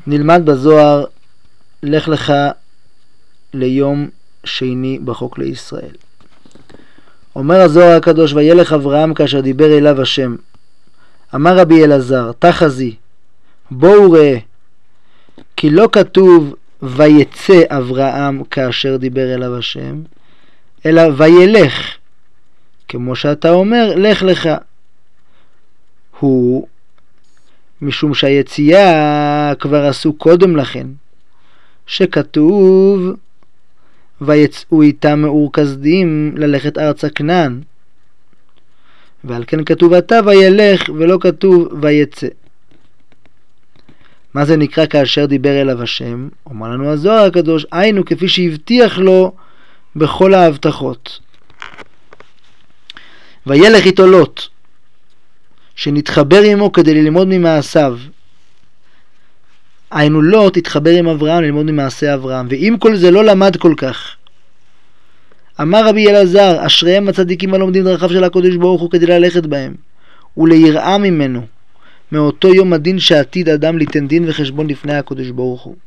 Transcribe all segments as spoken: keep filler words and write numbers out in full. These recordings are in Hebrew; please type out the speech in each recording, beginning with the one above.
נלמד בזוהר, לך לך ליום שני בחוק לישראל. אומר הזוהר הקדוש, וילך אברהם כאשר דיבר אליו השם. אמר רבי אלעזר, תחזי, בואו ראה, כי לא כתוב ויצא אברהם כאשר דיבר אליו השם, אלא וילך, כמו שאתה אומר, לך לך. הוא משום שהיציאה כבר עשו קודם לכן, שכתוב ויצאו איתם מאור כסדים ללכת ארצה כנען, ועל כן כתוב עתה וילך ולא כתוב ויצא. מה זה נקרא כאשר דיבר אליו השם? אומר לנו הזוהר הקדוש, היינו כפי שהבטיח לו בכל ההבטחות. וילך איתו לוט, שנתחבר עמו כדי ללמוד ממעשיו. היינו לוט התחבר עם אברהם ללמוד ממעשה אברהם, ואם כל זה לא למד כל כך. אמר רבי אלעזר, אשריהם הצדיקים הלומדים דרכיו של הקדוש ברוך הוא כדי ללכת בהם, וליראה ממנו, מאותו יום הדין שעתיד אדם ליתן דין וחשבון לפני הקדוש ברוך הוא.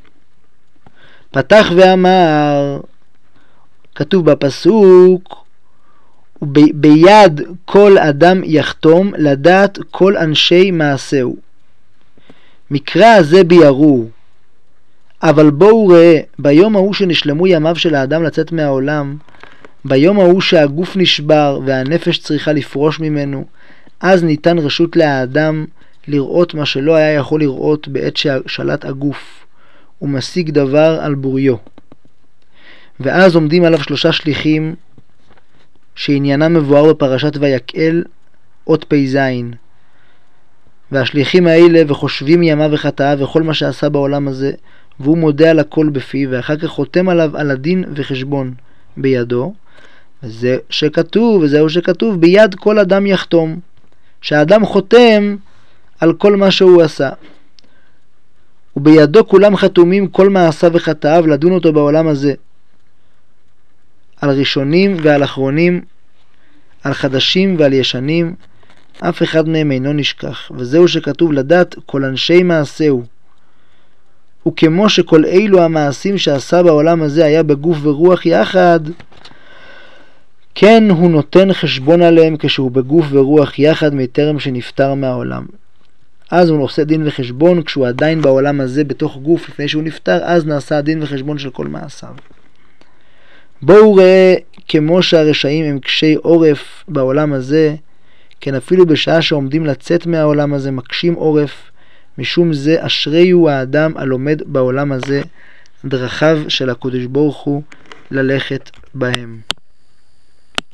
פתח ואמר, כתוב בפסוק, ביד כל אדם יחתום לדעת כל אנשי מעשהו. מקרא הזה ביארו, אבל בואו ראה, ביום ההוא שנשלמו ימיו של האדם לצאת מהעולם, ביום ההוא שהגוף נשבר והנפש צריכה לפרוש ממנו, אז ניתן רשות לאדם לראות מה שלא היה יכול לראות בעת ששלט הגוף, ומשיג דבר על בוריו. ואז עומדים עליו שלושה שליחים, שעניינם מבואר בפרשת ויקהל אות פ"ז. והשליחים האלה וחושבים ימיו וחטאיו וכל מה שעשה בעולם הזה, והוא מודה על הכל בפיו, ואחר כך חותם עליו על הדין וחשבון בידו. וזה שכתוב, וזהו שכתוב, ביד כל אדם יחתום, שהאדם חותם על כל מה שהוא עשה. ובידו כולם חתומים כל מעשיו וחטאיו לדון אותו בעולם הזה, על ראשונים ועל אחרונים, על חדשים ועל ישנים, אף אחד מהם אינו נשכח. וזהו שכתוב לדעת כל אנשי מעשהו. וכמו שכל אילו המעשים שעשה בעולם הזה היה בגוף ורוח יחד, כן הוא נותן חשבון עליהם כשהוא בגוף ורוח יחד מטרם שנפטר מהעולם. אז הוא עושה דין וחשבון כשהוא עדיין בעולם הזה בתוך גוף לפני שהוא נפטר, אז נעשה דין וחשבון של כל מעשיו. בואו ראה, כמו שהרשעים הם קשי עורף בעולם הזה, כן אפילו בשעה שעומדים לצאת מהעולם הזה מקשים עורף, משום זה אשרי הוא האדם הלומד בעולם הזה דרכיו של הקדוש ברוך הוא ללכת בהם.